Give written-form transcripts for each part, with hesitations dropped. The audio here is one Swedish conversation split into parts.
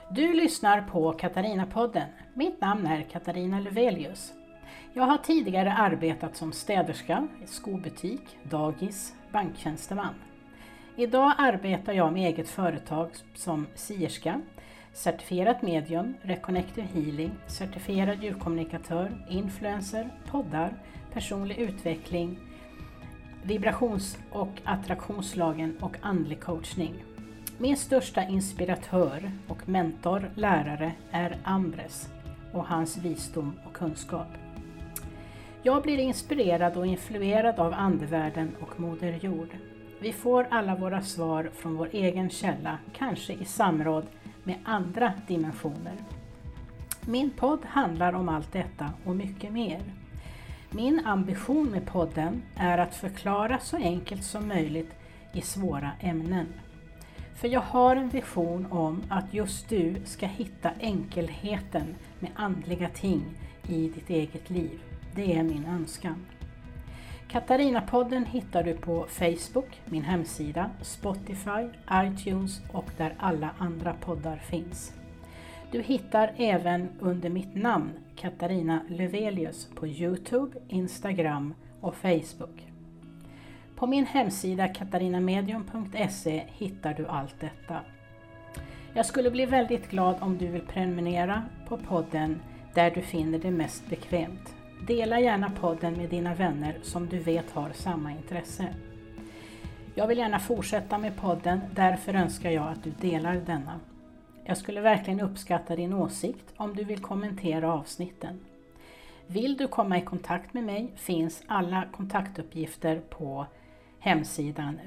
Du lyssnar på Katarina-podden. Mitt namn är Katarina Lövelius. Jag har tidigare arbetat som städerska, i skobutik, dagis, banktjänsteman. Idag arbetar jag med eget företag som sierska, certifierat medium, reconnective healing, certifierad djurkommunikatör, influencer, poddar, personlig utveckling, vibrations- och attraktionslagen och andlig coachning. Min största inspiratör och mentor, lärare, är Ambres och hans visdom och kunskap. Jag blir inspirerad och influerad av andevärlden och Moder Jord. Vi får alla våra svar från vår egen källa, kanske i samråd med andra dimensioner. Min podd handlar om allt detta och mycket mer. Min ambition med podden är att förklara så enkelt som möjligt i svåra ämnen. För jag har en vision om att just du ska hitta enkelheten med andliga ting i ditt eget liv. Det är min önskan. Katarina-podden hittar du på Facebook, min hemsida, Spotify, iTunes och där alla andra poddar finns. Du hittar även under mitt namn Katarina Lövelius på YouTube, Instagram och Facebook. På min hemsida katarinamedium.se hittar du allt detta. Jag skulle bli väldigt glad om du vill prenumerera på podden där du finner det mest bekvämt. Dela gärna podden med dina vänner som du vet har samma intresse. Jag vill gärna fortsätta med podden, därför önskar jag att du delar denna. Jag skulle verkligen uppskatta din åsikt om du vill kommentera avsnitten. Vill du komma i kontakt med mig finns alla kontaktuppgifter på hemsidan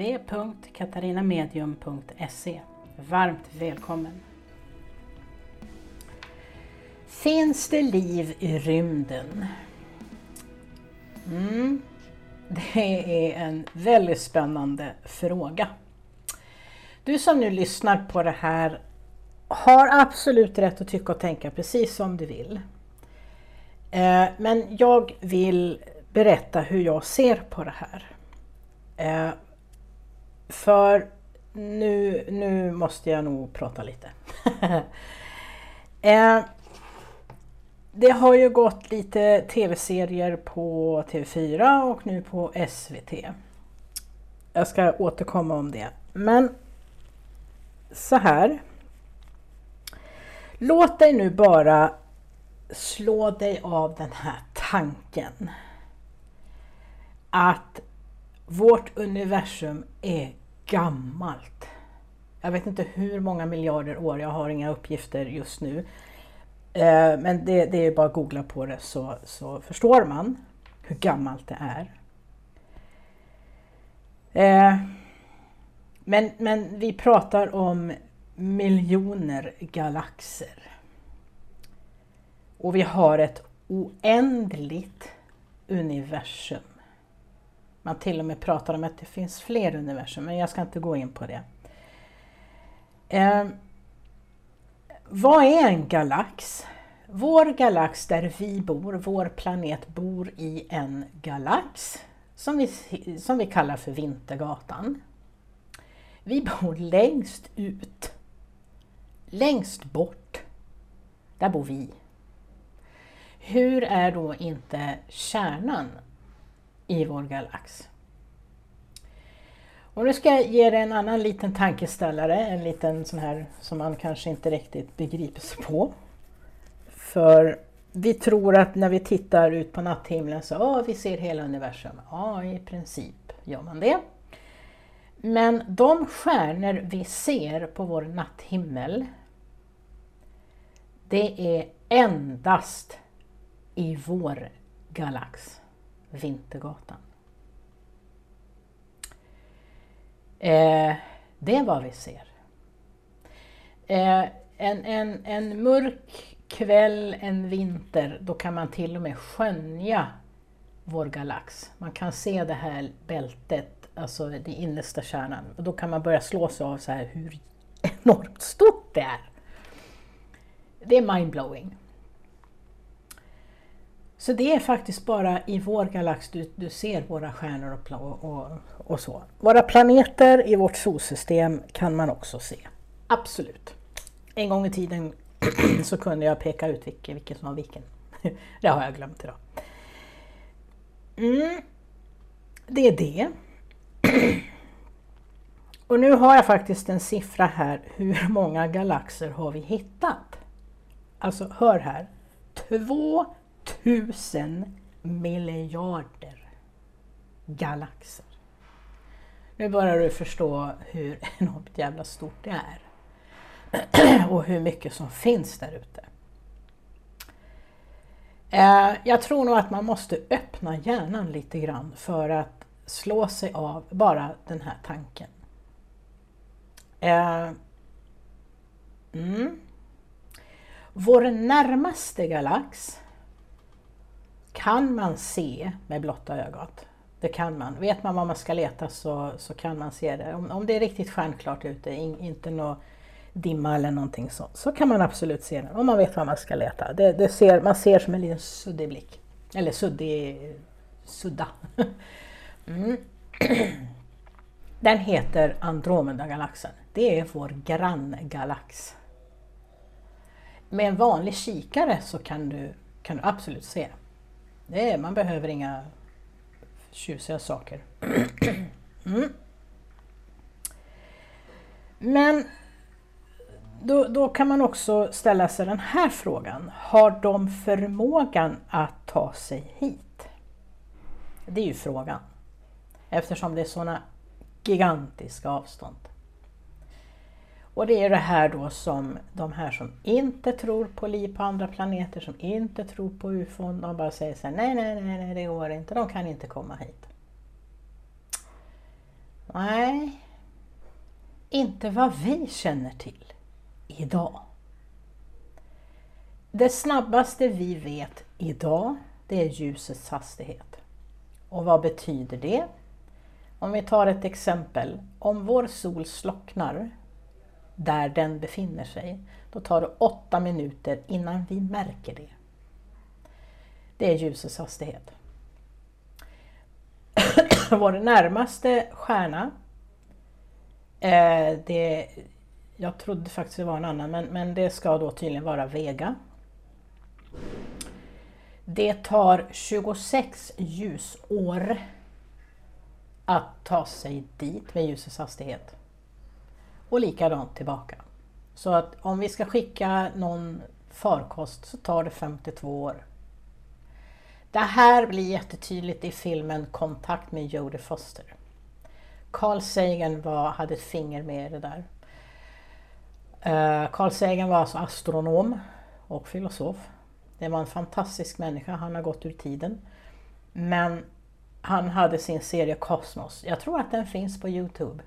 www.katarinamedium.se. Varmt välkommen! Finns det liv i rymden? Det är en väldigt spännande fråga. Du som nu lyssnar på det här har absolut rätt att tycka och tänka precis som du vill. Men jag vill berätta hur jag ser på det här. För nu måste jag nog prata lite. Det har ju gått lite tv-serier på TV4 och nu på SVT. Jag ska återkomma om det. Men så här. Låt dig nu bara slå dig av den här tanken. Att vårt universum är gammalt. Jag vet inte hur många miljarder år, jag har inga uppgifter just nu. Men det är bara att googla på det så förstår man hur gammalt det är. Men vi pratar om miljoner galaxer. Och vi har ett oändligt universum. Man till och med pratar om att det finns fler universum, men jag ska inte gå in på det. Vad är en galax? Vår galax där vi bor, vår planet bor i en galax som vi kallar för Vintergatan. Vi bor längst ut, längst bort, där bor vi. Hur är då inte kärnan i vår galax? Och nu ska jag ge dig en annan liten tankeställare, en liten sån här som man kanske inte riktigt begriper sig på. För vi tror att när vi tittar ut på natthimlen så vi ser hela universum. Ja, i princip gör man det. Men de stjärnor vi ser på vår natthimmel, det är endast i vår galax, Vintergatan. Det är vad vi ser. En mörk kväll, en vinter, då kan man till och med skönja vår galax. Man kan se det här bältet, alltså det innersta kärnan. Och då kan man börja slå sig av så här hur enormt stort det är. Det är mindblowing. Så det är faktiskt bara i vår galax du ser våra stjärnor och så. Våra planeter i vårt solsystem kan man också se. Absolut. En gång i tiden så kunde jag peka ut vilken som var vilken. Det har jag glömt idag. Det är det. Och nu har jag faktiskt en siffra här. Hur många galaxer har vi hittat? Alltså hör här. 2000 miljarder galaxer. Nu börjar du förstå hur enormt jävla stort det är. Och hur mycket som finns där ute. Jag tror nog att man måste öppna hjärnan lite grann för att slå sig av bara den här tanken. Vår närmaste galax kan man se med blotta ögat. Det kan man. Vet man vad man ska leta så kan man se det. Om det är riktigt stjärnklart ute, inte något dimma eller någonting så kan man absolut se det. Om man vet vad man ska leta. Man ser som en liten suddig blick. Eller sudda. Den heter Andromeda-galaxen. Det är vår granngalax. Med en vanlig kikare så kan du absolut se. Man behöver inga tjusiga saker. Men då kan man också ställa sig den här frågan. Har de förmågan att ta sig hit? Det är ju frågan. Eftersom det är sådana gigantiska avstånd. Och det är det här då som de här som inte tror på liv på andra planeter, som inte tror på UFO, de bara säger så här, nej, det går inte, de kan inte komma hit. Nej, inte vad vi känner till idag. Det snabbaste vi vet idag, det är ljusets hastighet. Och vad betyder det? Om vi tar ett exempel, om vår sol slocknar där den befinner sig, då tar det 8 minuter innan vi märker det. Det är ljusets hastighet. Vår närmaste stjärna, jag trodde faktiskt det var en annan, men det ska då tydligen vara Vega. Det tar 26 ljusår att ta sig dit med ljusets hastighet. Och likadant tillbaka. Så att om vi ska skicka någon farkost så tar det 52 år. Det här blir jättetydligt i filmen Kontakt med Jodie Foster. Carl Sagan hade ett finger med i det där. Carl Sagan var alltså astronom och filosof. Det var en fantastisk människa, han har gått ur tiden. Men han hade sin serie Kosmos. Jag tror att den finns på YouTube.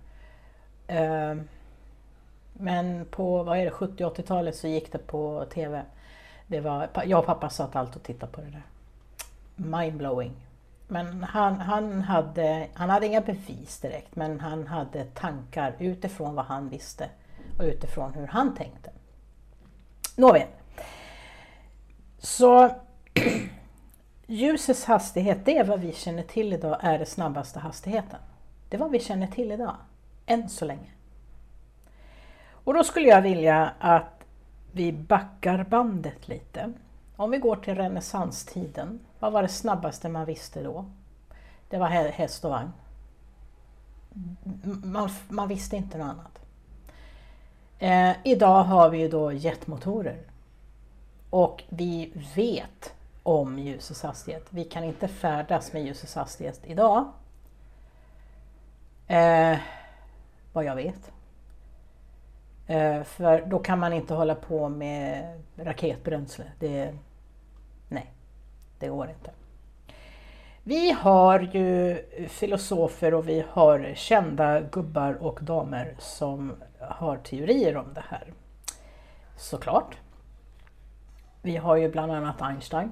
Men på 70-80-talet så gick det på tv. Jag och pappa satt allt och tittade på det där. Mindblowing. Men han hade inga bevis direkt, men han hade tankar utifrån vad han visste och utifrån hur han tänkte. Nåväl. Så ljusets hastighet, det är vad vi känner till idag, är den snabbaste hastigheten. Det är vad vi känner till idag, än så länge. Och då skulle jag vilja att vi backar bandet lite. Om vi går till renässanstiden, vad var det snabbaste man visste då? Det var häst och vagn. Man visste inte något annat. Idag har vi ju då jetmotorer. Och vi vet om ljusets hastighet. Vi kan inte färdas med ljusets hastighet idag. Vad jag vet. För då kan man inte hålla på med raketbränsle. Nej, det går inte. Vi har ju filosofer och vi har kända gubbar och damer som har teorier om det här. Såklart. Vi har ju bland annat Einstein.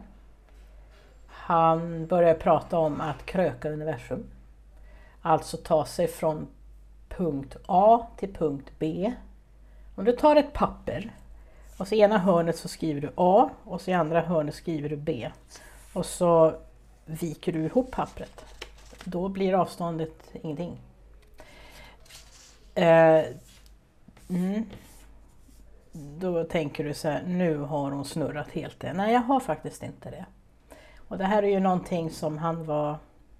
Han börjar prata om att kröka universum. Alltså ta sig från punkt A till punkt B. Om du tar ett papper och så i ena hörnet så skriver du A och så i andra hörnet skriver du B. Och så viker du ihop pappret. Då blir avståndet ingenting. då tänker du så här, nu har hon snurrat helt det. Nej, jag har faktiskt inte det. Och det här är ju någonting som han var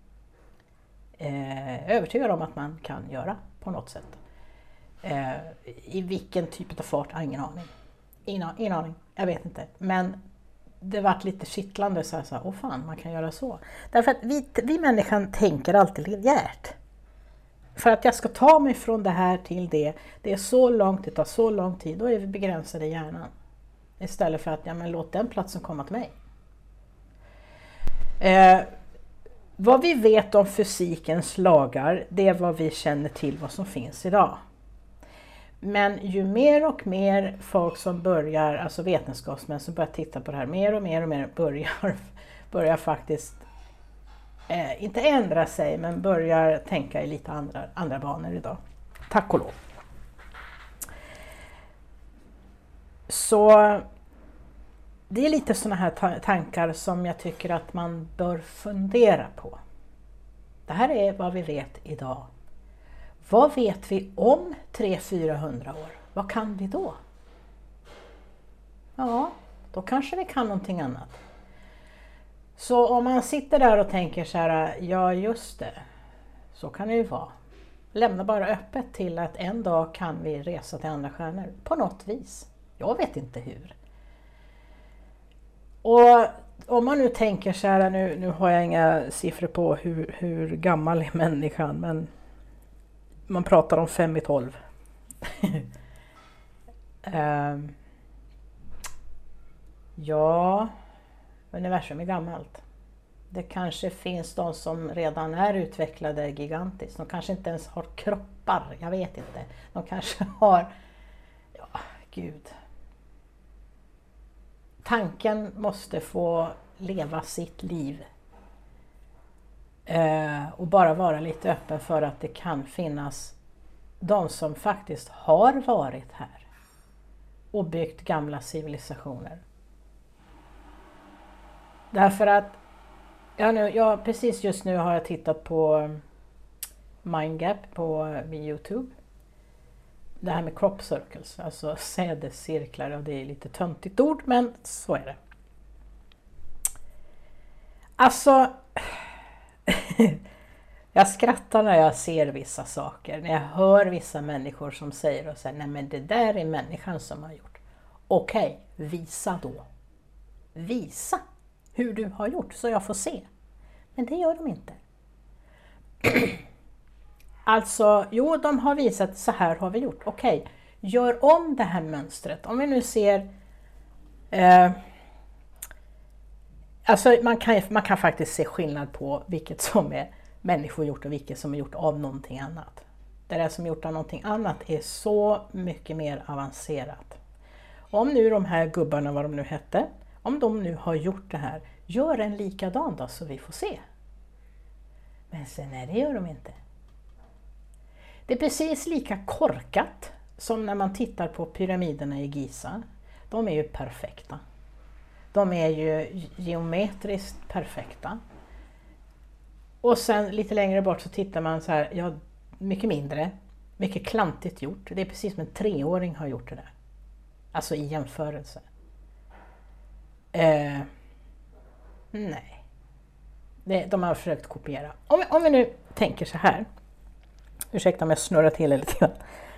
övertygad om att man kan göra på något sätt. I vilken typ av fart, ingen aning. Ingen aning, jag vet inte. Men det vart lite kittlande så här, åh fan, man kan göra så. Därför att vi människan tänker alltid linjärt. För att jag ska ta mig från det här till det är så långt, det tar så lång tid, då är vi begränsade i hjärnan. Istället för att, ja men låt den platsen komma till mig. Vad vi vet om fysikens lagar, det är vad vi känner till vad som finns idag. Men ju mer och mer folk som börjar, alltså vetenskapsmän som börjar titta på det här, mer och mer börjar faktiskt inte ändra sig, men börjar tänka i lite andra banor idag. Tack och lov. Så det är lite sådana här tankar som jag tycker att man bör fundera på. Det här är vad vi vet idag. Vad vet vi om 300-400 år? Vad kan vi då? Ja, då kanske vi kan någonting annat. Så om man sitter där och tänker så här, ja just det, så kan det ju vara. Lämna bara öppet till att en dag kan vi resa till andra stjärnor. På något vis. Jag vet inte hur. Och om man nu tänker så här, nu har jag inga siffror på hur gammal är människan, men man pratar om 5 i 12. Ja, universum är gammalt. Det kanske finns de som redan är utvecklade gigantiskt. De kanske inte ens har kroppar, jag vet inte. De kanske har, ja, gud. Tanken måste få leva sitt liv. Och bara vara lite öppen för att det kan finnas de som faktiskt har varit här och byggt gamla civilisationer. Därför att precis just nu har jag tittat på Mindgap på YouTube. Det här med crop circles, alltså sädescirklar, och det är lite töntigt ord, men så är det. Alltså, jag skrattar när jag ser vissa saker, när jag hör vissa människor som säger och säger, nej men det där är människan som har gjort. Okej, visa då. Visa hur du har gjort så jag får se. Men det gör de inte. Alltså, jo, de har visat så här har vi gjort. Okej, gör om det här mönstret. Om vi nu ser... alltså man kan faktiskt se skillnad på vilket som är människogjort och vilket som är gjort av någonting annat. Det där som är gjort av någonting annat är så mycket mer avancerat. Om nu de här gubbarna, vad de nu hette, om de nu har gjort det här, gör en likadan då så vi får se. Men sen nej, det gör de inte. Det är precis lika korkat som när man tittar på pyramiderna i Giza. De är ju perfekta. De är ju geometriskt perfekta. Och sen lite längre bort så tittar man så här, ja, mycket mindre, mycket klantigt gjort. Det är precis som en 3-åring har gjort det där. Alltså i jämförelse. Nej. De har försökt kopiera. Om vi nu tänker så här. Ursäkta om jag snurrar till lite grann.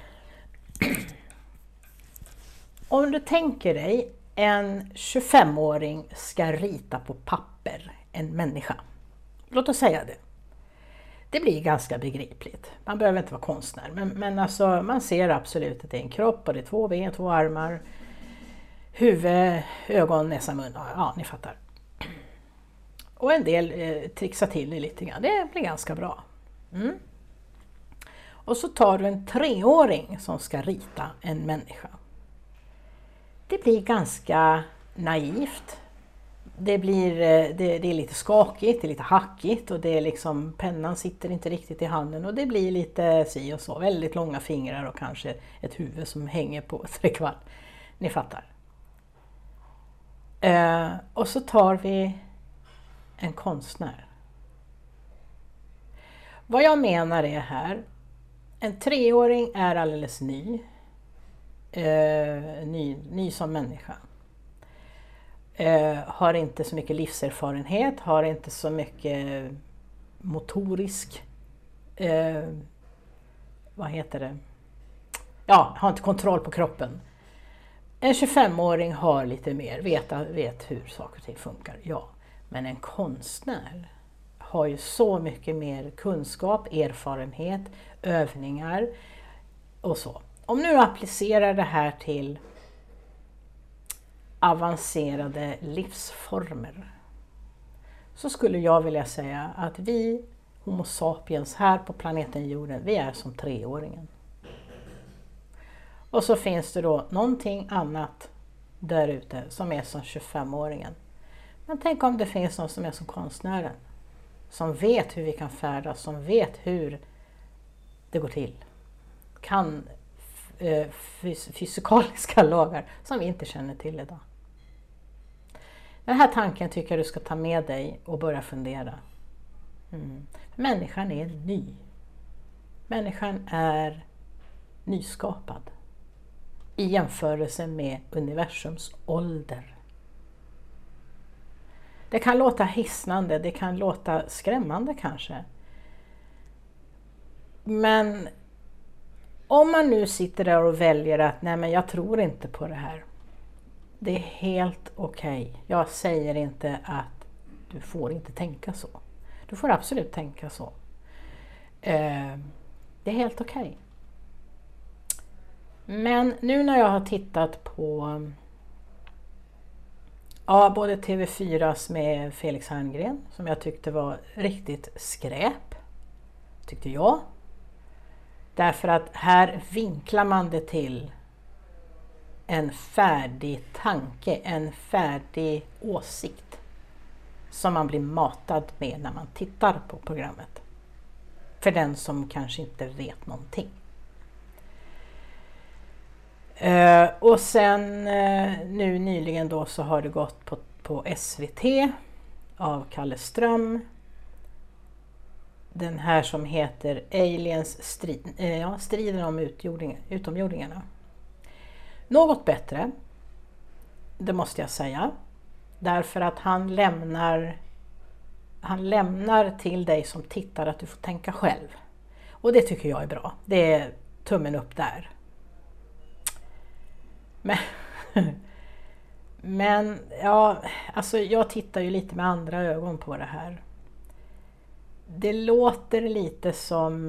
Om du tänker dig en 25-åring ska rita på papper en människa. Låt oss säga det. Det blir ganska begripligt. Man behöver inte vara konstnär. Men alltså, man ser absolut att det är en kropp och det är 2 ben, 2 armar. Huvud, ögon, näsa, mun. Ja, ni fattar. Och en del trixar till det lite grann. Det blir ganska bra. Mm. Och så tar du en 3-åring som ska rita en människa. Det blir ganska naivt. Det är lite skakigt, det är lite hackigt och det är liksom, pennan sitter inte riktigt i handen och det blir lite si och så. Väldigt långa fingrar och kanske ett huvud som hänger på 3/4. Ni fattar. Och så tar vi en konstnär. Vad jag menar är här, en 3-åring är alldeles ny. ny som människa. Har inte så mycket livserfarenhet, har inte så mycket motorisk, har inte kontroll på kroppen. En 25-åring har lite mer, vet hur saker och ting funkar, ja. Men en konstnär har ju så mycket mer kunskap, erfarenhet, övningar och så. Om nu applicerar det här till avancerade livsformer, så skulle jag vilja säga att vi Homo sapiens här på planeten jorden, vi är som 3-åringen. Och så finns det då någonting annat där ute som är som 25-åringen. Men tänk om det finns någon som är som konstnären. Som vet hur vi kan färdas, som vet hur det går till. Kan fysikaliska lagar som vi inte känner till idag. Den här tanken tycker jag du ska ta med dig och börja fundera. Människan är ny. Människan är nyskapad i jämförelse med universums ålder. Det kan låta hisnande, det kan låta skrämmande kanske. Men om man nu sitter där och väljer att nej, men jag tror inte på det här. Det är helt okej. Jag säger inte att du får inte tänka så. Du får absolut tänka så. Det är helt okej. Men nu när jag har tittat på både TV4s med Felix Herngren, som jag tyckte var riktigt skräp, tyckte jag. Därför att här vinklar man det till en färdig tanke, en färdig åsikt som man blir matad med när man tittar på programmet. För den som kanske inte vet någonting. Och sen nu nyligen då så har det gått på SVT av Kalle Ström. Den här som heter Aliens striden om utomjordingarna. Något bättre, det måste jag säga. Därför att han lämnar till dig som tittar att du får tänka själv. Och det tycker jag är bra. Det är tummen upp där. Men ja, alltså jag tittar ju lite med andra ögon på det här. Det låter lite som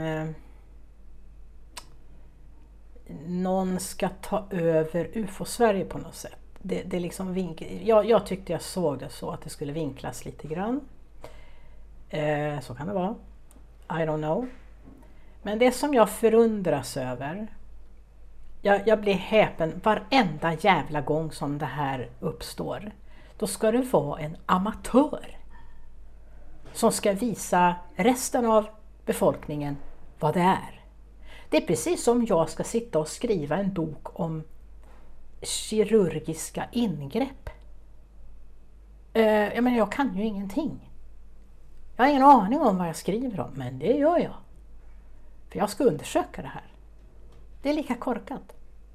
någon ska ta över UFO-Sverige på något sätt. Det liksom jag tyckte jag såg det så att det skulle vinklas lite grann. Så kan det vara. I don't know. Men det som jag förundras över, jag blir häpen varenda jävla gång som det här uppstår. Då ska det vara en amatör som ska visa resten av befolkningen vad det är. Det är precis som jag ska sitta och skriva en bok om kirurgiska ingrepp. Jag kan ju ingenting. Jag har ingen aning om vad jag skriver om, men det gör jag. För jag ska undersöka det här. Det är lika korkat.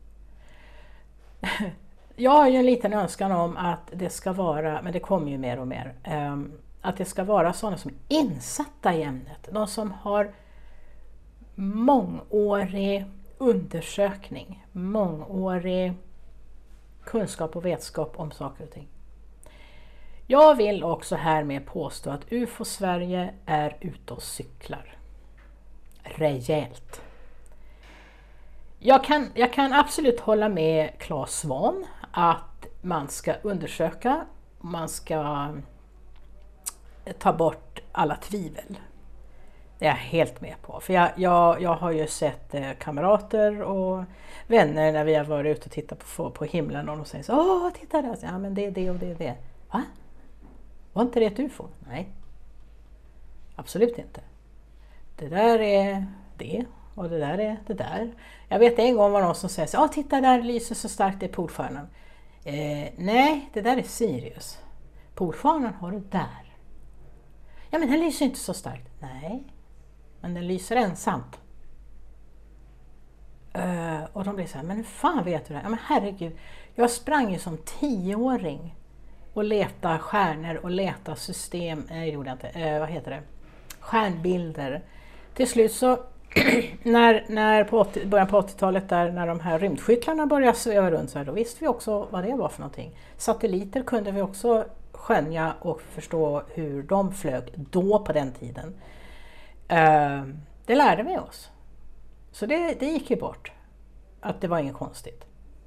Jag har ju en liten önskan om att det ska vara, men det kommer ju mer och mer, att det ska vara sådana som är insatta i ämnet. De som har mångårig undersökning, mångårig kunskap och vetskap om saker och ting. Jag vill också härmed påstå att UFO-Sverige är ute och cyklar. Rejält. Jag kan absolut hålla med Claes Svahn att man ska undersöka, man ska ta bort alla tvivel. Det är jag helt med på. För jag har ju sett kamrater och vänner när vi har varit ute och tittat på himlen och de säger så, åh titta där, ja men det är det och det är det. Va? Var inte det ett UFO? Nej. Absolut inte. Det där är det och det där är det där. Jag vet en gång var någon som säger så, titta där lyser så starkt, det är Polstjärnan. Nej, det där är Sirius. Polstjärnan har det där. Ja men den lyser inte så starkt. Nej, men den lyser ensamt. Och de blir så här, men hur fan vet du det? Ja men herregud, jag sprang ju som 10-åring och letade stjärnor och letade system, nej det gjorde jag inte, vad heter det? Stjärnbilder. Till slut så, när på början på 80-talet där när de här rymdskyttlarna började sväva runt så här, då visste vi också vad det var för någonting. Satelliter kunde vi också skönja och förstå hur de flög då på den tiden. Det lärde vi oss. Så det gick ju bort. Att det var inget konstigt.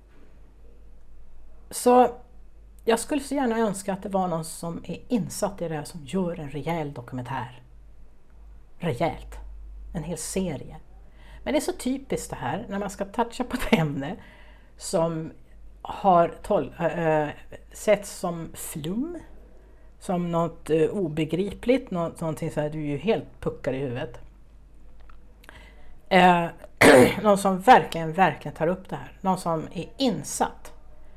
Så jag skulle så gärna önska att det var någon som är insatt i det här som gör en rejäl dokumentär. Rejält. En hel serie. Men det är så typiskt det här när man ska toucha på ett ämne som har setts som flum. Som något obegripligt. Någonting så här, du är ju helt puckar i huvudet. Någon som verkligen tar upp det här. Någon som är insatt.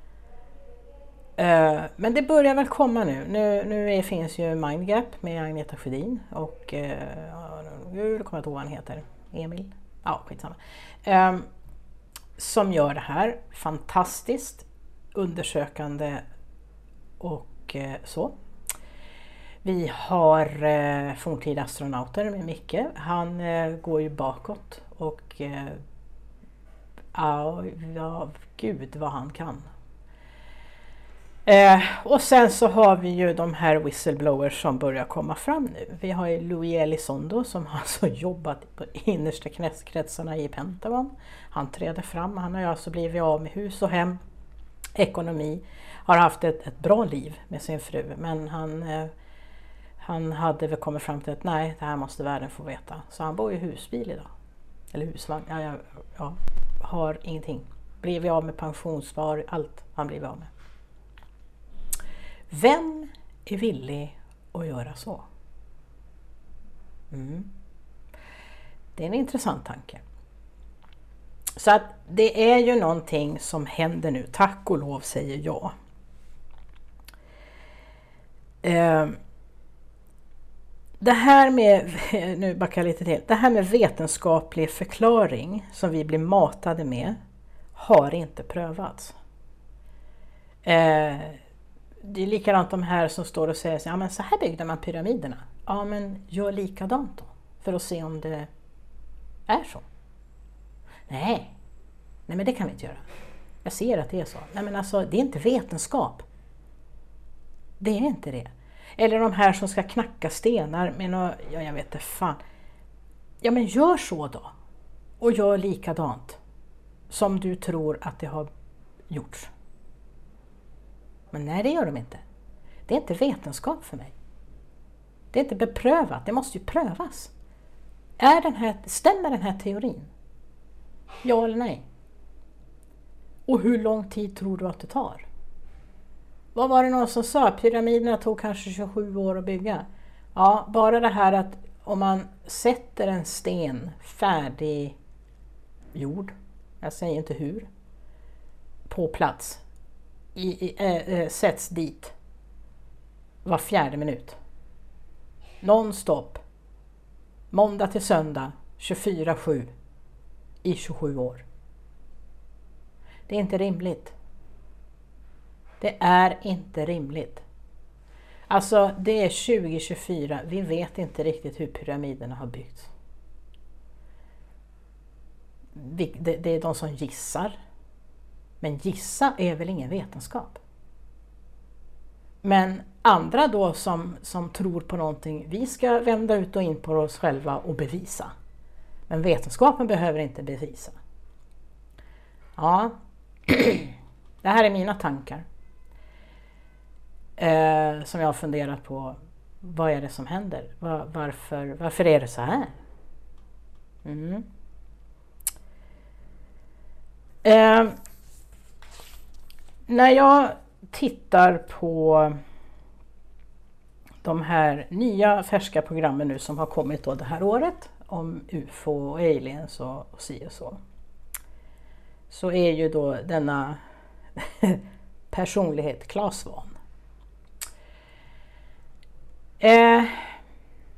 Men det börjar väl komma nu. Nu finns ju Mindgap med Agneta Sjödin och jag kommer inte ihåg vad han heter. Emil? Ja, skitsamma. Som gör det här fantastiskt undersökande och så. Vi har forntida astronauter med Micke. Han går ju bakåt och ja, gud vad han kan. Och sen så har vi ju de här whistleblowers som börjar komma fram nu. Vi har ju Louis Elizondo som har alltså jobbat på innersta kretsarna i Pentagon. Han träder fram, han har ju alltså blivit av med hus och hem, ekonomi. Har haft ett bra liv med sin fru, men han hade väl kommit fram till att nej, det här måste världen få veta. Så han bor i husbil idag. Eller husvagn, ja, har ingenting. Blivit av med pensionsspar, allt han blivit av med. Vem är villig att göra så? Det är en intressant tanke. Så att det är ju någonting som händer nu. Tack och lov säger jag. Det här med, nu backar jag lite till. Det här med vetenskaplig förklaring som vi blir matade med har inte prövats. Det är likadant de här som står och säger ja men så här byggde man pyramiderna. Ja men gör likadant då. För att se om det är så. Nej men det kan vi inte göra. Jag ser att det är så. Nej men alltså det är inte vetenskap. Det är inte det. Eller de här som ska knacka stenar med något, ja jag vet inte fan. Ja men gör så då. Och gör likadant. Som du tror att det har gjorts. Men nej, det gör de inte. Det är inte vetenskap för mig. Det är inte beprövat, det måste ju prövas. Stämmer den här teorin? Ja eller nej? Och hur lång tid tror du att det tar? Vad var det någon som sa? Pyramiderna tog kanske 27 år att bygga. Ja, bara det här att om man sätter en sten färdig jord, jag säger inte hur, på plats. Sätts dit var 4:e minut. Non-stop. Måndag till söndag 24/7 i 27 år. Det är inte rimligt. Det är inte rimligt. Alltså det är 2024. Vi vet inte riktigt hur pyramiderna har byggts. Det är de som gissar. Men gissa är väl ingen vetenskap. Men andra då som tror på någonting, vi ska vända ut och in på oss själva och bevisa. Men vetenskapen behöver inte bevisa. Ja, det här är mina tankar. Som jag har funderat på, vad är det som händer? Varför är det så här? När jag tittar på de här nya färska programmen nu som har kommit då det här året om UFO och aliens och si och så är ju då denna personlighet Claes Svahn.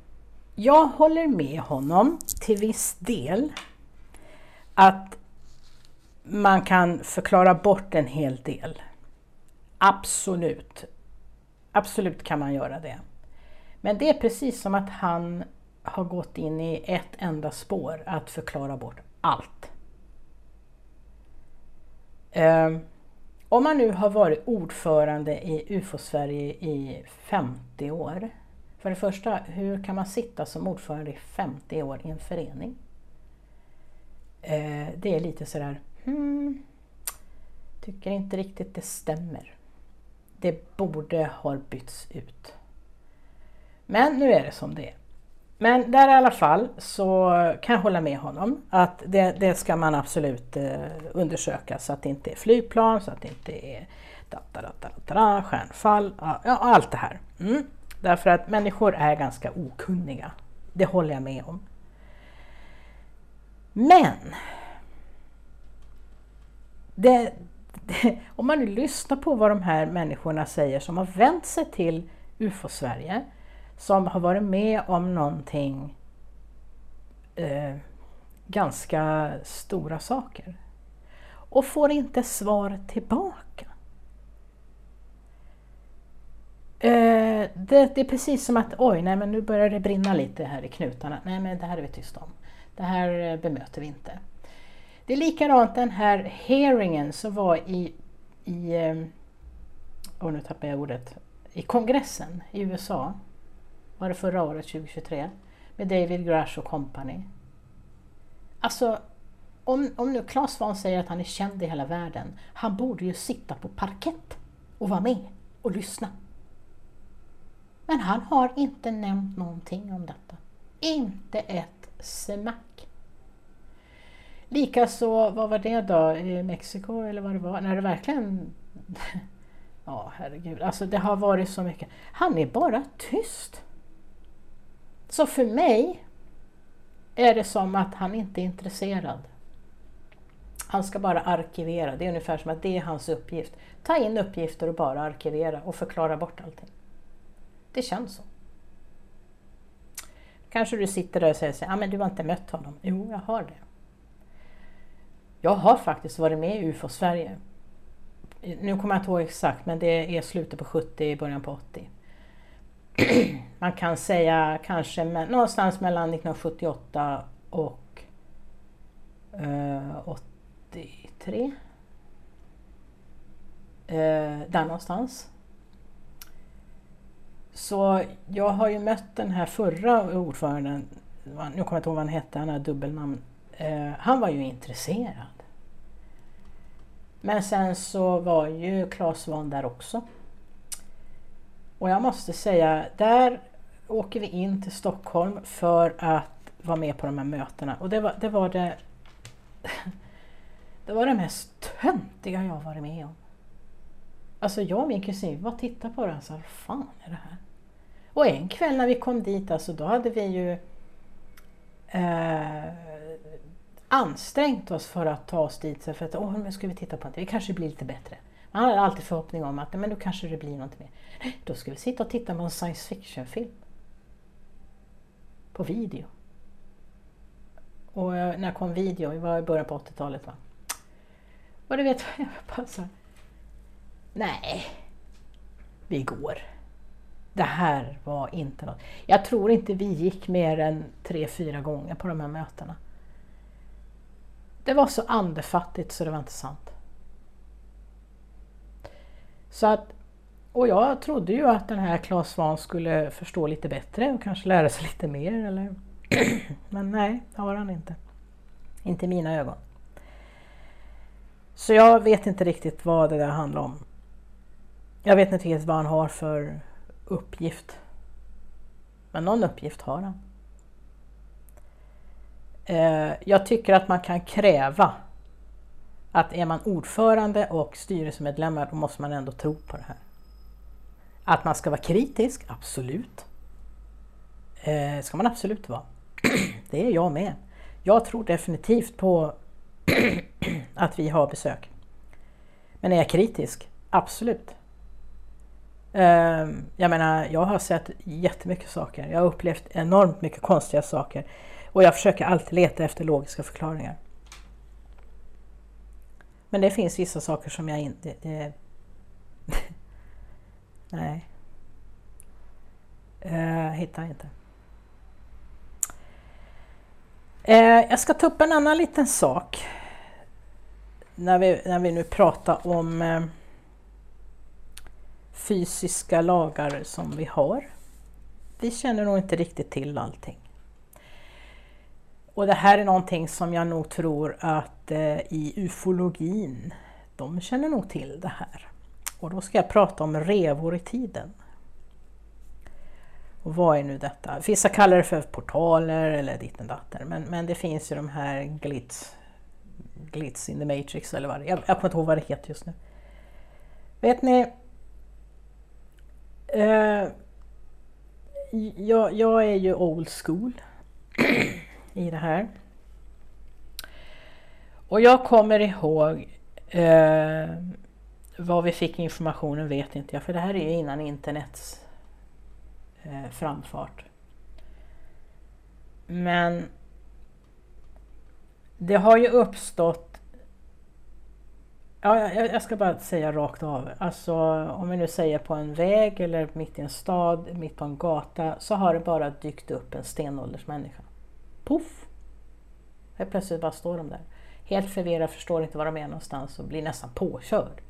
Jag håller med honom till viss del att man kan förklara bort en hel del. Absolut. Absolut kan man göra det. Men det är precis som att han har gått in i ett enda spår att förklara bort allt. Om man nu har varit ordförande i UFO-Sverige i 50 år. För det första, hur kan man sitta som ordförande i 50 år i en förening? Det är lite sådär, tycker inte riktigt det stämmer. Det borde ha bytts ut. Men nu är det som det är. Men där i alla fall så kan jag hålla med honom att det ska man absolut undersöka så att det inte är flygplan, så att det inte är stjärnfall, allt det här. Därför att människor är ganska okunniga. Det håller jag med om. Men om man nu lyssnar på vad de här människorna säger som har vänt sig till UFO-Sverige, som har varit med om någonting ganska stora saker och får inte svar tillbaka. Det är precis som att nej men nu börjar det brinna lite här i knutarna. Nej men det här är vi tyst om. Det här bemöter vi inte. Det är likadant den här hearingen som var nu tappar jag ordet, i kongressen i USA. Var det förra året 2023 med David Grush och company. Alltså om nu Claes Svahn säger att han är känd i hela världen, han borde ju sitta på parkett och vara med och lyssna. Men han har inte nämnt någonting om detta. Inte ett smack. Likaså, vad var det då? I Mexiko eller vad det var? När det verkligen... Ja, herregud. Alltså det har varit så mycket. Han är bara tyst. Så för mig är det som att han inte är intresserad. Han ska bara arkivera. Det är ungefär som att det är hans uppgift. Ta in uppgifter och bara arkivera och förklara bort allting. Det känns så. Kanske du sitter där och säger så, men du har inte mött honom. Jo, jag har det. Jag har faktiskt varit med i UFO-Sverige. Nu kommer jag inte ihåg exakt, men det är slutet på 70, början på 80. Man kan säga kanske någonstans mellan 1978 och 83. Där någonstans. Så jag har ju mött den här förra ordföranden, nu kommer jag inte ihåg vad han hette, han har dubbelnamn. Han var ju intresserad. Men sen så var ju Claes Svahn där också. Och jag måste säga, där åker vi in till Stockholm för att vara med på de här mötena. Och det var det mest töntiga jag varit med om. Alltså jag och min kusin var titta på det och sa, vad fan är det här? Och en kväll när vi kom dit, alltså då hade vi ju ansträngt oss för att ta oss dit. För att nu ska vi titta på det, vi kanske blir lite bättre. Man hade alltid förhoppning om att men då kanske det blir något mer. Då ska vi sitta och titta på en science fiction-film. På video. Och när kom video? Vi var i början på 80-talet va? Och du vet, jag bara så här, nej, vi går. Det här var inte något. Jag tror inte vi gick mer än 3-4 gånger på de här mötena. Det var så andefattigt så det var inte sant. Så att, och jag trodde ju att den här Claes Svahn skulle förstå lite bättre och kanske lära sig lite mer. Eller? Men nej, det har han inte. Inte i mina ögon. Så jag vet inte riktigt vad det där handlar om. Jag vet inte riktigt vad han har för uppgift. Men någon uppgift har han. Jag tycker att man kan kräva att är man ordförande och styrelsemedlemmar då måste man ändå tro på det här. Att man ska vara kritisk, absolut. Ska man absolut vara. Det är jag med. Jag tror definitivt på att vi har besök. Men är jag kritisk? Absolut. Jag menar, jag har sett jättemycket saker. Jag har upplevt enormt mycket konstiga saker. Och jag försöker alltid leta efter logiska förklaringar. Men det finns vissa saker som jag inte... Nej. Hittar inte. Jag ska ta upp en annan liten sak. När vi nu pratar om fysiska lagar som vi har. Vi känner nog inte riktigt till allting. Och det här är någonting som jag nog tror att i ufologin, de känner nog till det här. Och då ska jag prata om revor i tiden. Och vad är nu detta? Vissa kallar det för portaler eller ditt och datter. Men det finns ju de här glitz in the matrix eller vad det är. Jag kommer inte ihåg vad det heter just nu. Vet ni? Jag är ju old school i det här. Och jag kommer ihåg vad vi fick informationen vet inte jag. För det här är ju innan internets framfart. Men det har ju uppstått, ja, jag ska bara säga rakt av, alltså om vi nu säger på en väg eller mitt i en stad, mitt på en gata, så har det bara dykt upp en stenåldersmänniska. Puff! Helt plötsligt bara står de där. Helt förvirrad, förstår inte var de är någonstans och blir nästan påkörd.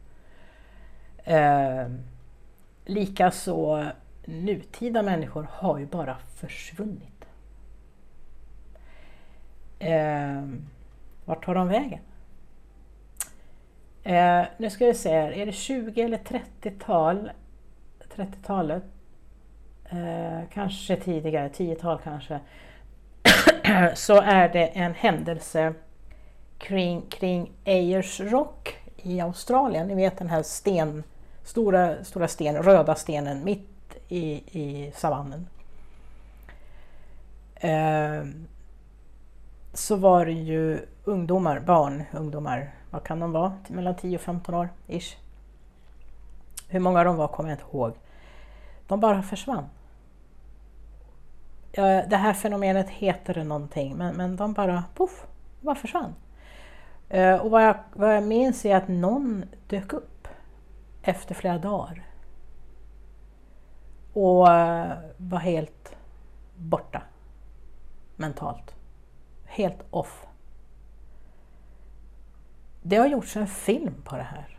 Likaså nutida människor har ju bara försvunnit. Vart tar de vägen? Nu ska vi se här, är det 20 eller 30-talet? Kanske tidigare, 10-tal kanske. Så är det en händelse kring Ayers Rock i Australien. Ni vet den här stora sten, röda stenen mitt i savannen. Så var det ju ungdomar, vad kan de vara? Mellan 10 och 15 år ish. Hur många de var kommer jag inte ihåg. De bara försvann. Det här fenomenet heter det någonting, men de bara försvann. Och vad jag minns är att någon dök upp efter flera dagar. Och var helt borta. Mentalt. Helt off. Det har gjorts en film på det här.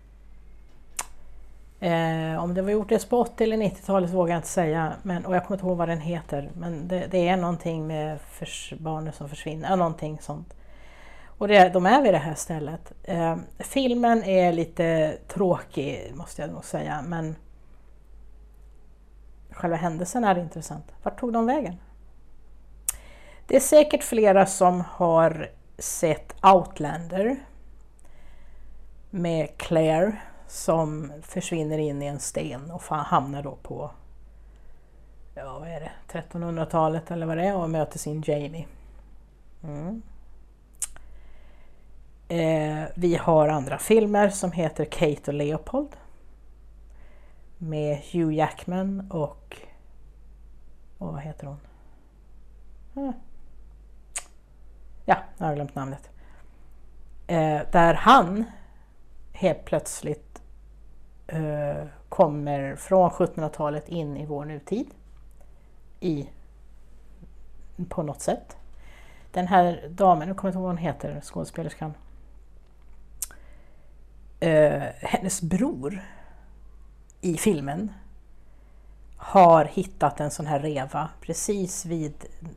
Om det var gjort på 80 eller 90-talet vågar jag inte säga. Och jag kommer inte ihåg vad den heter. Men det är någonting med barnen som försvinner. Någonting sånt. Och de är vid det här stället. Filmen är lite tråkig måste jag nog säga. Men själva händelsen är intressant. Vart tog de vägen? Det är säkert flera som har sett Outlander. Med Claire som försvinner in i en sten och hamnar då på, ja vad är det, 1300-talet eller vad det är, och möter sin Jamie. Vi har andra filmer som heter Kate och Leopold med Hugh Jackman och vad heter hon? Ja, jag har glömt namnet. Där han helt plötsligt kommer från 1700-talet in i vår nutid på något sätt. Den här damen, nu kommer jag inte ihåg vad hon heter, skådespelerskan. Hennes bror i filmen har hittat en sån här reva precis vid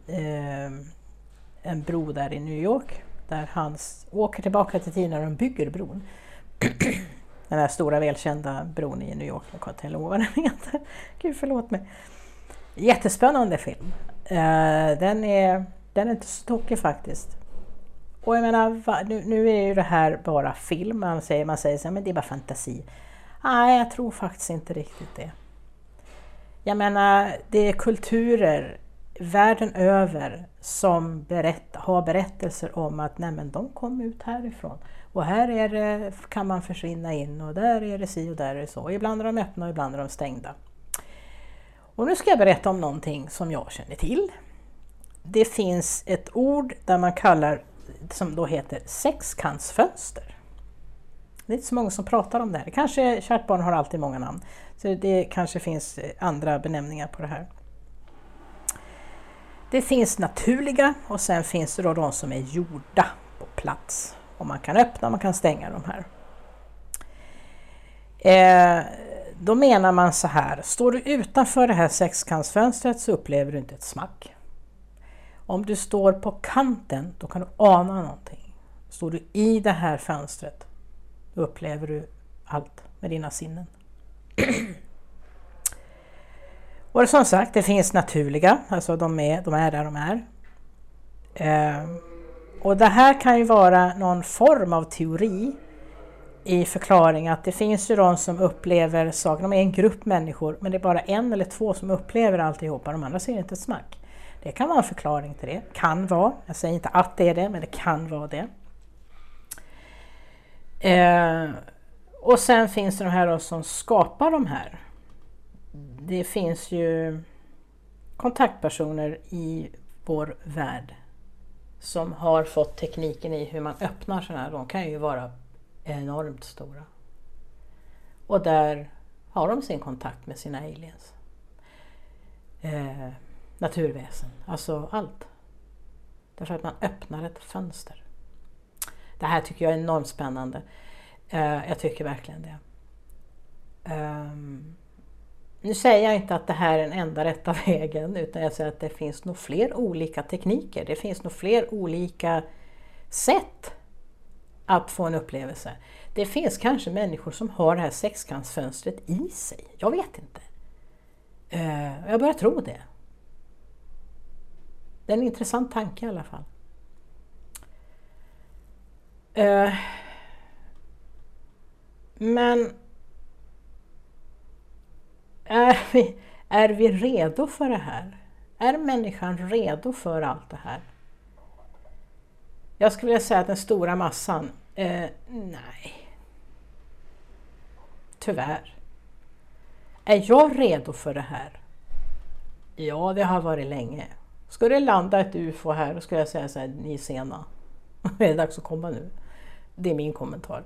en bro där i New York, där han åker tillbaka till tiden när de bygger bron. Den här stora välkända bron i New York. Jag kan inte ihåg vad den heter. Gud förlåt mig. Jättespännande film. Den är inte så tokig faktiskt. Och jag menar, nu är ju det här bara film. Man säger så här, men det är bara fantasi. Nej, jag tror faktiskt inte riktigt det. Jag menar, det är kulturer världen över som har berättelser om att nej, men de kom ut härifrån. Och här kan man försvinna in och där är det si och där är det så. Och ibland är de öppna och ibland är de stängda. Och nu ska jag berätta om någonting som jag känner till. Det finns ett ord där man kallar, som då heter sexkantsfönster. Det är inte så många som pratar om det här. Kanske kärt barn har alltid många namn. Så det kanske finns andra benämningar på det här. Det finns naturliga och sen finns det då de som är gjorda på plats. Och man kan öppna och man kan stänga de här. Då menar man så här. Står du utanför det här sexkantsfönstret så upplever du inte ett smack. Om du står på kanten då kan du ana någonting. Står du i det här fönstret då upplever du allt med dina sinnen. Och som sagt, det finns naturliga, alltså de är där de är. Och det här kan ju vara någon form av teori i förklaring att det finns ju de som upplever saker, de är en grupp människor men det är bara en eller två som upplever alltihopa, de andra ser inte ett smack. Det kan vara en förklaring till det, kan vara, jag säger inte att det är det men det kan vara det. Och sen finns det de här som skapar de här. Det finns ju kontaktpersoner i vår värld som har fått tekniken i hur man öppnar sådana här. De kan ju vara enormt stora. Och där har de sin kontakt med sina aliens. Naturväsen, alltså allt. Därför att man öppnar ett fönster. Det här tycker jag är enormt spännande. Jag tycker verkligen det. Nu säger jag inte att det här är den enda rätta vägen utan jag säger att det finns nog fler olika tekniker. Det finns nog fler olika sätt att få en upplevelse. Det finns kanske människor som har det här sexkantsfönstret i sig. Jag vet inte. Jag börjar tro det. Det är en intressant tanke i alla fall. Men är vi redo för det här? Är människan redo för allt det här? Jag skulle vilja säga att den stora massan, nej. Tyvärr. Är jag redo för det här? Ja, det har varit länge. Ska det landa ett UFO här, då skulle jag säga så här, ni är sena. Det är dags att komma nu. Det är min kommentar.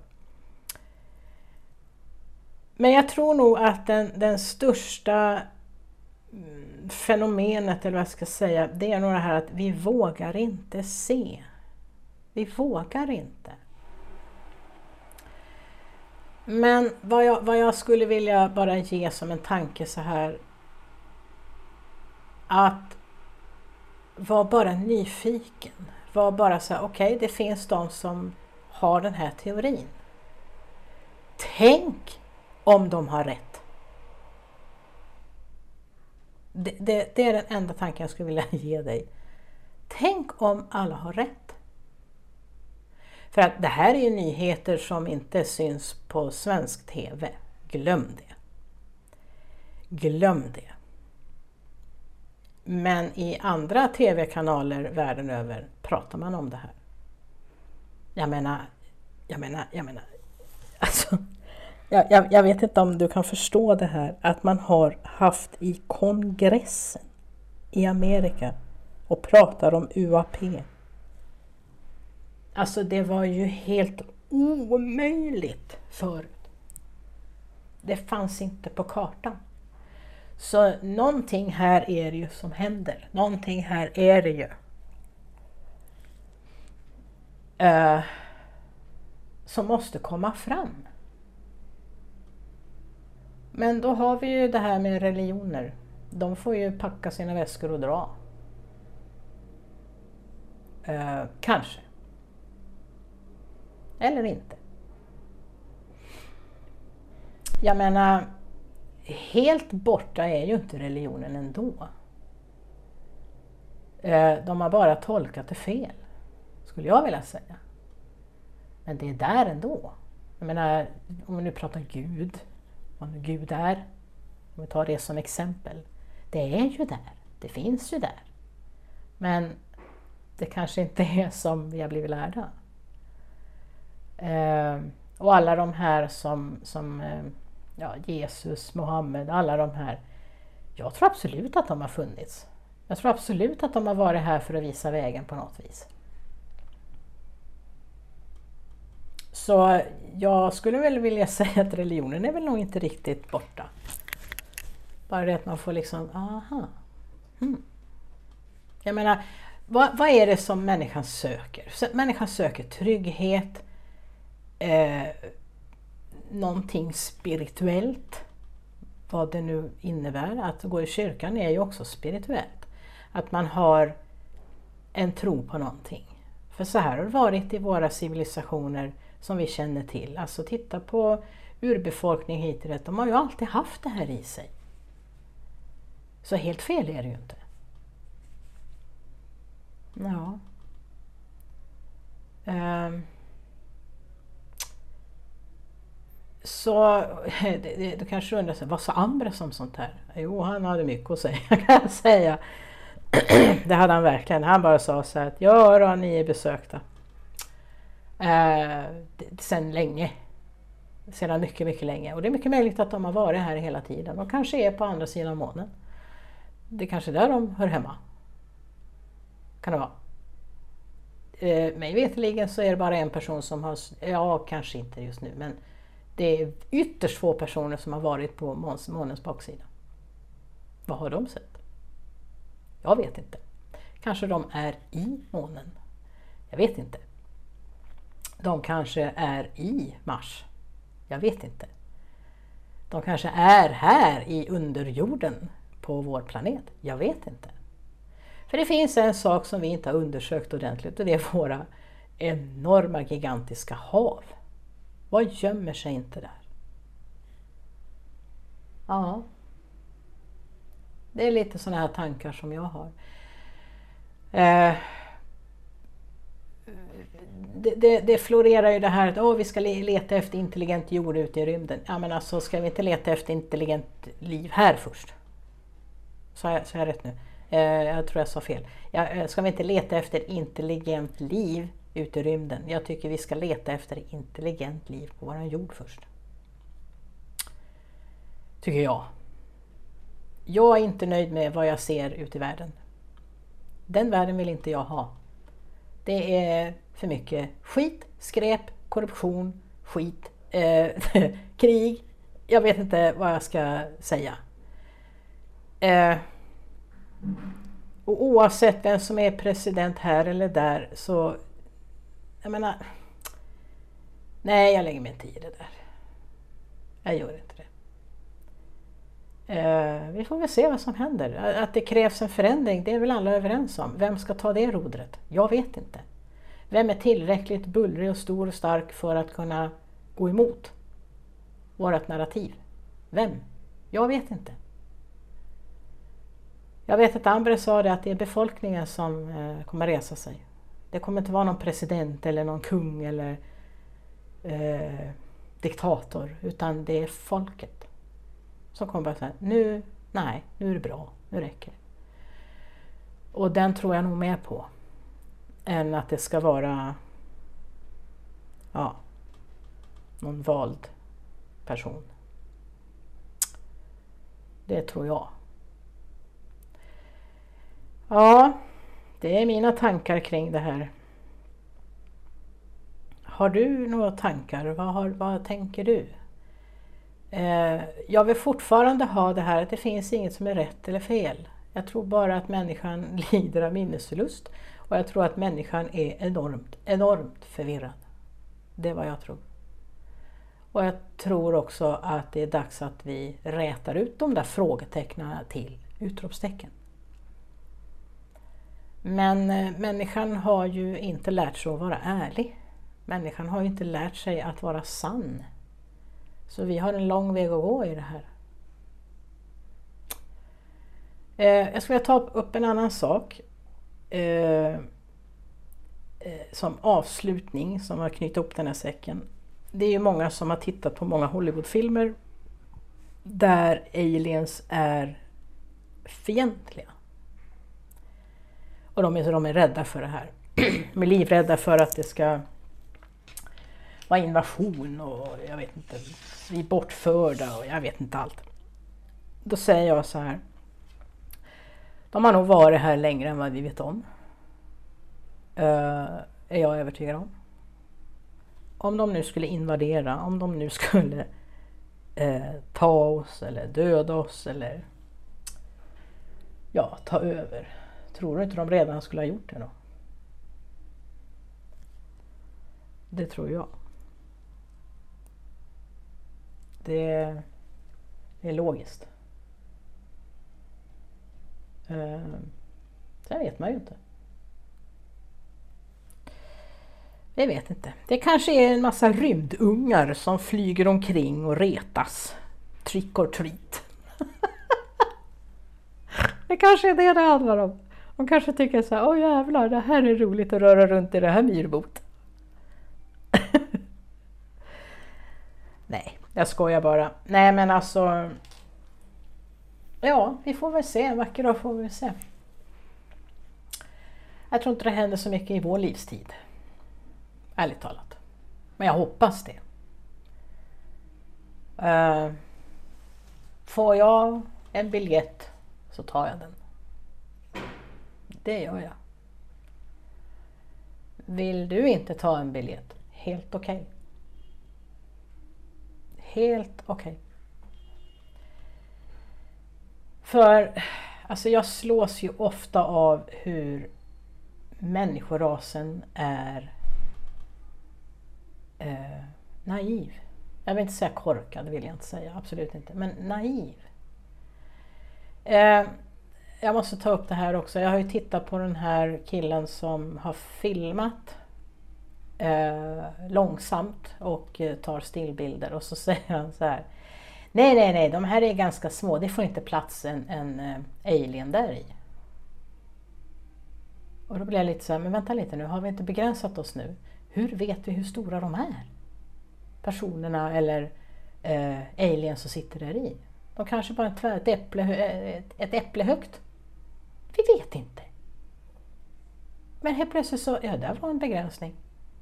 Men jag tror nog att den största fenomenet, eller vad jag ska säga, det är nog det här att vi vågar inte se. Vi vågar inte. Men vad jag skulle vilja bara ge som en tanke så här, att var bara nyfiken. Var bara så här, okej, det finns de som har den här teorin. Tänk om de har rätt. Det är den enda tanken jag skulle vilja ge dig. Tänk om alla har rätt. För att det här är ju nyheter som inte syns på svensk tv. Glöm det. Glöm det. Men i andra tv-kanaler världen över pratar man om det här. Jag menar. Alltså, jag vet inte om du kan förstå det här. Att man har haft i kongressen i Amerika och pratar om UAP. Alltså det var ju helt omöjligt förut. Det fanns inte på kartan. Så någonting här är det ju som händer. Någonting här är det ju. Som måste komma fram. Men då har vi ju det här med religioner. De får ju packa sina väskor och dra. Kanske. Eller inte. Jag menar, helt borta är ju inte religionen ändå. De har bara tolkat det fel, skulle jag vilja säga. Men det är där ändå. Jag menar, om vi nu pratar Gud, vad nu Gud är, om vi tar det som exempel. Det är ju där, det finns ju där. Men det kanske inte är som vi har blivit lärda. Och alla de här som Jesus, Mohammed, alla de här. Jag tror absolut att de har funnits. Jag tror absolut att de har varit här för att visa vägen på något vis. Så jag skulle väl vilja säga att religionen är väl nog inte riktigt borta. Bara det att man får liksom, aha. Jag menar, vad är det som människan söker? Människan söker trygghet, någonting spirituellt, vad det nu innebär. Att gå i kyrkan är ju också spirituellt. Att man har en tro på någonting. För så här har det varit i våra civilisationer som vi känner till. Alltså titta på urbefolkning hit och rätt. De har ju alltid haft det här i sig. Så helt fel är det ju inte. Ja. Så du kanske undrar sig, vad sa Ambres om sånt här? Jo, han hade mycket att säga kan jag säga. Det hade han verkligen. Han bara sa så här att ja då, ni är besökta. Sen länge. Sedan mycket, mycket länge. Och det är mycket möjligt att de har varit här hela tiden. De kanske är på andra sidan månen. Det är kanske där de hör hemma. Kan det vara. Mig vetligen så är det bara en person som har, ja kanske inte just nu, men det är ytterst få personer som har varit på månens baksida. Vad har de sett? Jag vet inte. Kanske de är i månen. Jag vet inte. De kanske är i Mars. Jag vet inte. De kanske är här i underjorden på vår planet. Jag vet inte. För det finns en sak som vi inte har undersökt ordentligt och det är våra enorma gigantiska hav. Vad gömmer sig inte där? Ja. Det är lite sådana här tankar som jag har. Det florerar ju det här att vi ska leta efter intelligent jord ute i rymden. Ja men alltså ska vi inte leta efter intelligent liv här först? Så jag rätt nu? Jag tror jag sa fel. Ska vi inte leta efter intelligent liv ute i rymden? Jag tycker vi ska leta efter intelligent liv på vår jord först. Tycker jag. Jag är inte nöjd med vad jag ser ute i världen. Den världen vill inte jag ha. Det är för mycket skit, skräp, korruption, skit, krig. Jag vet inte vad jag ska säga. Och oavsett vem som är president här eller där så, jag menar, nej jag lägger mig inte i det där. Jag gör inte det. Vi får väl se vad som händer. Att det krävs en förändring, det är väl alla överens om. Vem ska ta det rodret? Jag vet inte. Vem är tillräckligt bullrig och stor och stark för att kunna gå emot vårt narrativ? Vem? Jag vet inte. Jag vet att Ambre sa det att det är befolkningen som kommer resa sig. Det kommer inte vara någon president eller någon kung eller diktator, utan det är folket som kommer bara säga nu är det bra, nu räcker det. Och den tror jag nog mer på än att det ska vara någon vald person. Det tror jag. Ja, det är mina tankar kring det här. Har du några tankar? Vad tänker du? Jag vill fortfarande ha det här att det finns inget som är rätt eller fel. Jag tror bara att människan lider av minnesförlust. Och jag tror att människan är enormt förvirrad. Det är vad jag tror. Och jag tror också att det är dags att vi rätar ut de där frågetecknarna till utropstecken. Men människan har ju inte lärt sig att vara ärlig. Människan har ju inte lärt sig att vara sann. Så vi har en lång väg att gå i det här. Jag skulle ta upp en annan sak. Som avslutning, som har knutit upp den här säcken. Det är ju många som har tittat på många Hollywoodfilmer där aliens är fientliga. Och de är rädda för det här. De är livrädda för att det ska vara invasion och jag vet inte, vi är bortförda och jag vet inte allt. Då säger jag så här. De har nog varit här längre än vad vi vet om. Är jag övertygad om. om de nu skulle invadera, om de nu skulle ta oss eller döda oss eller ta över. Tror du inte de redan skulle ha gjort det då? Det tror jag. Det är logiskt. Sen vet man ju inte. Jag vet inte. Det kanske är en massa rymdungar som flyger omkring och retas. Trick or treat. Det kanske är det handlar om. De kanske tycker så här, åh jävlar, det här är roligt att röra runt i det här myrbot. Nej, jag skojar bara. Nej men alltså, ja, vi får väl se. En vacker dag får vi se. Jag tror inte det händer så mycket i vår livstid. Ärligt talat. Men jag hoppas det. Får jag en biljett så tar jag den. Det gör jag. Vill du inte ta en biljett? Helt okej. Helt okej. För alltså jag slås ju ofta av hur människorasen är naiv. Jag vill inte säga korkad, vill jag inte säga. Absolut inte. Men naiv. Jag måste ta upp det här också. Jag har ju tittat på den här killen som har filmat långsamt och tar stillbilder. Och så säger han så här. Nej, de här är ganska små. Det får inte plats en alien där i. Och då blir jag lite så här, men vänta lite nu. Har vi inte begränsat oss nu? Hur vet vi hur stora de är? Personerna eller aliens som sitter där i. De kanske bara ett äpple högt. Vi vet inte. Men helt plötsligt så, där var en begränsning.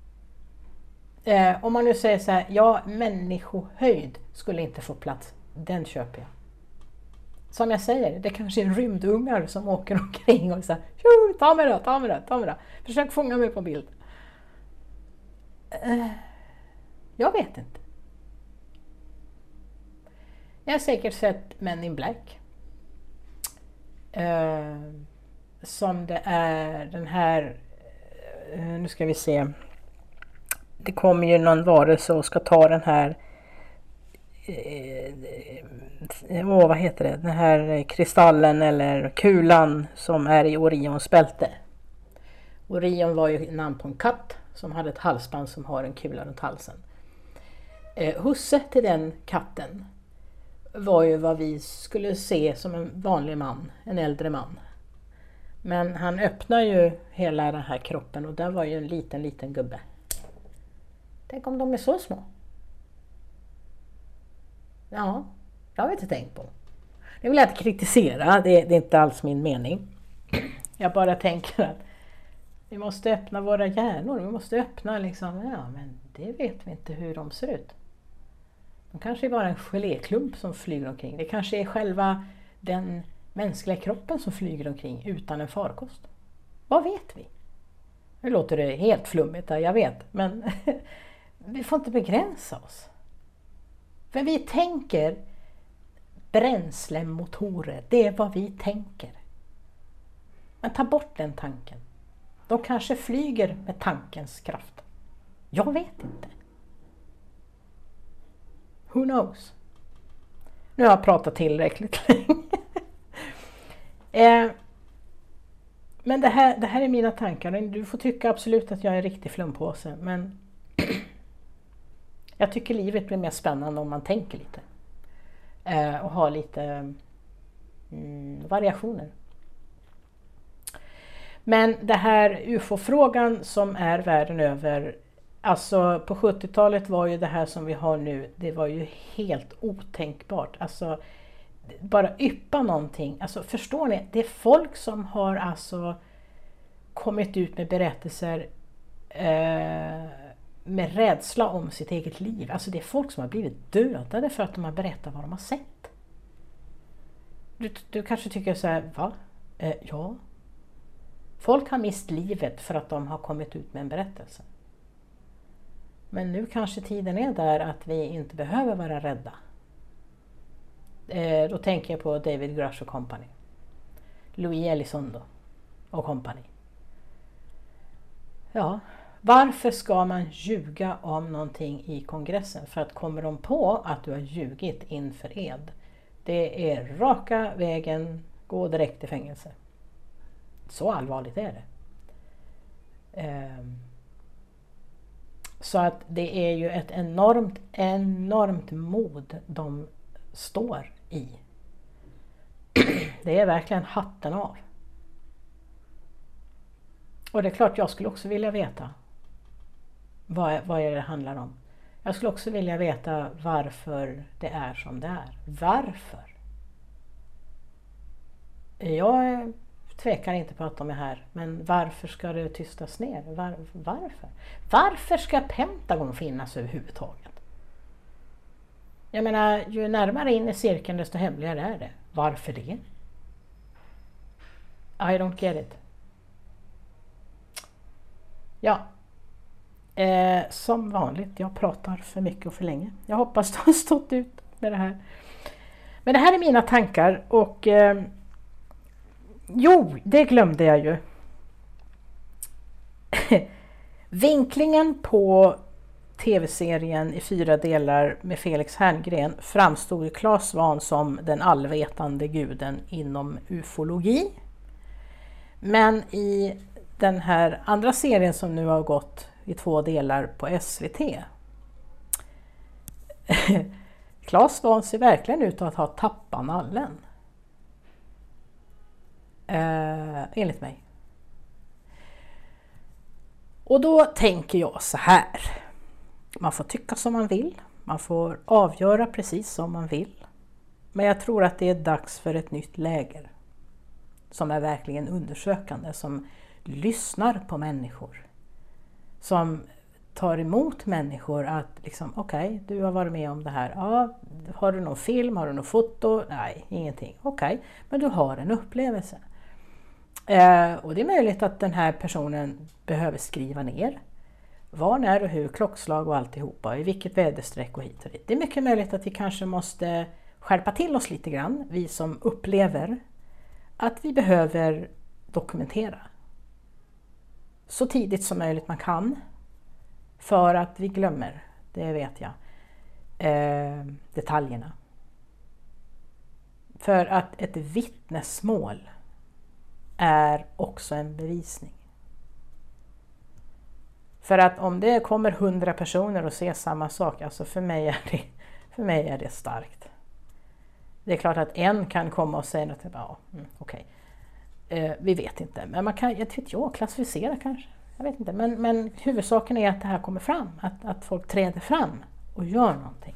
Om man nu säger så här, människohöjd skulle inte få plats. Den köper jag. Som jag säger, det kanske är rymdungar som åker omkring och säger, ta mig då. Försök fånga mig på bild. Jag vet inte. Jag har säkert sett Men in Black. Som det är den här, nu ska vi se. Det kommer ju någon varelse och ska ta den här, vad heter det? Den här kristallen eller kulan som är i Orions bälte. Orion var ju namn på en katt som hade ett halsband som har en kula runt halsen. Husse till den katten var ju vad vi skulle se som en vanlig man, en äldre man. Men han öppnar ju hela den här kroppen och där var ju en liten gubbe. Tänk om de är så små. Ja, det har vi inte tänkt på. Det vill jag inte kritisera, det är inte alls min mening. Jag bara tänker att vi måste öppna våra hjärnor, vi måste öppna liksom, men det vet vi inte hur de ser ut. De kanske är bara en geléklump som flyger omkring. Det kanske är själva den mänskliga kroppen som flyger omkring utan en farkost. Vad vet vi? Nu låter det helt flummigt där, jag vet. Men vi får inte begränsa oss. För vi tänker bränslemotorer. Det är vad vi tänker. Men ta bort den tanken. De kanske flyger med tankens kraft. Jag vet inte. Who knows? Nu har jag pratat tillräckligt länge. Men det här är mina tankar. Du får tycka absolut att jag är en riktig flumpåse. Men jag tycker livet blir mer spännande om man tänker lite. Och har lite variationer. Men det här UFO-frågan som är världen över. Alltså på 70-talet var ju det här som vi har nu. Det var ju helt otänkbart. Alltså bara yppa någonting. Alltså förstår ni? Det är folk som har alltså kommit ut med berättelser med rädsla om sitt eget liv. Alltså det är folk som har blivit dödade för att de har berättat vad de har sett. Du kanske tycker så här, va? Ja. Folk har mist livet för att de har kommit ut med en berättelse. Men nu kanske tiden är där att vi inte behöver vara rädda. Då tänker jag på David Grush och company. Louis Elizondo och company. Ja, varför ska man ljuga om någonting i kongressen? För att kommer de på att du har ljugit inför ed. Det är raka vägen, gå direkt till fängelse. Så allvarligt är det. Så att det är ju ett enormt mod de står i. Det är verkligen hatten av. Och det är klart jag skulle också vilja veta vad är det handlar om. Jag skulle också vilja veta varför det är som det är. Varför? Jag tvekar inte på att de är här, men varför ska det tystas ner? Varför? Varför ska Pentagon finnas överhuvudtaget? Jag menar, ju närmare in i cirkeln desto hemligare är det. Varför det? I don't get it. Ja, som vanligt, jag pratar för mycket och för länge. Jag hoppas du har stått ut med det här. Men det här är mina tankar och jo, det glömde jag ju. Vinklingen på tv-serien i 4 delar med Felix Herngren framstod ju Claes Svahn som den allvetande guden inom ufologi. Men i den här andra serien som nu har gått i 2 delar på SVT. Claes Svahn ser verkligen ut att ha tappat nallen. Enligt mig. Och då tänker jag så här. Man får tycka som man vill. Man får avgöra precis som man vill. Men jag tror att det är dags för ett nytt läger. Som är verkligen undersökande. Som lyssnar på människor. Som tar emot människor att liksom, okej, du har varit med om det här. Ja, har du någon film? Har du någon foto? Nej, ingenting. Okej, men du har en upplevelse. Och det är möjligt att den här personen behöver skriva ner var, när och hur, klockslag och alltihopa, i vilket väderstreck och hit och dit. Det är mycket möjligt att vi kanske måste skärpa till oss lite grann, vi som upplever att vi behöver dokumentera så tidigt som möjligt man kan, för att vi glömmer, det vet jag, detaljerna. För att ett vittnesmål är också en bevisning. För att om det kommer 100 personer och ser samma sak, alltså för mig är det starkt. Det är klart att en kan komma och säga att ja, okej. Vi vet inte, men man kan, klassificera kanske. Jag vet inte, men huvudsaken är att det här kommer fram, att folk träder fram och gör någonting.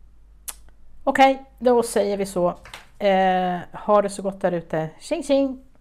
Okej, då säger vi så. Ha det så gott där ute. Tjing tjing!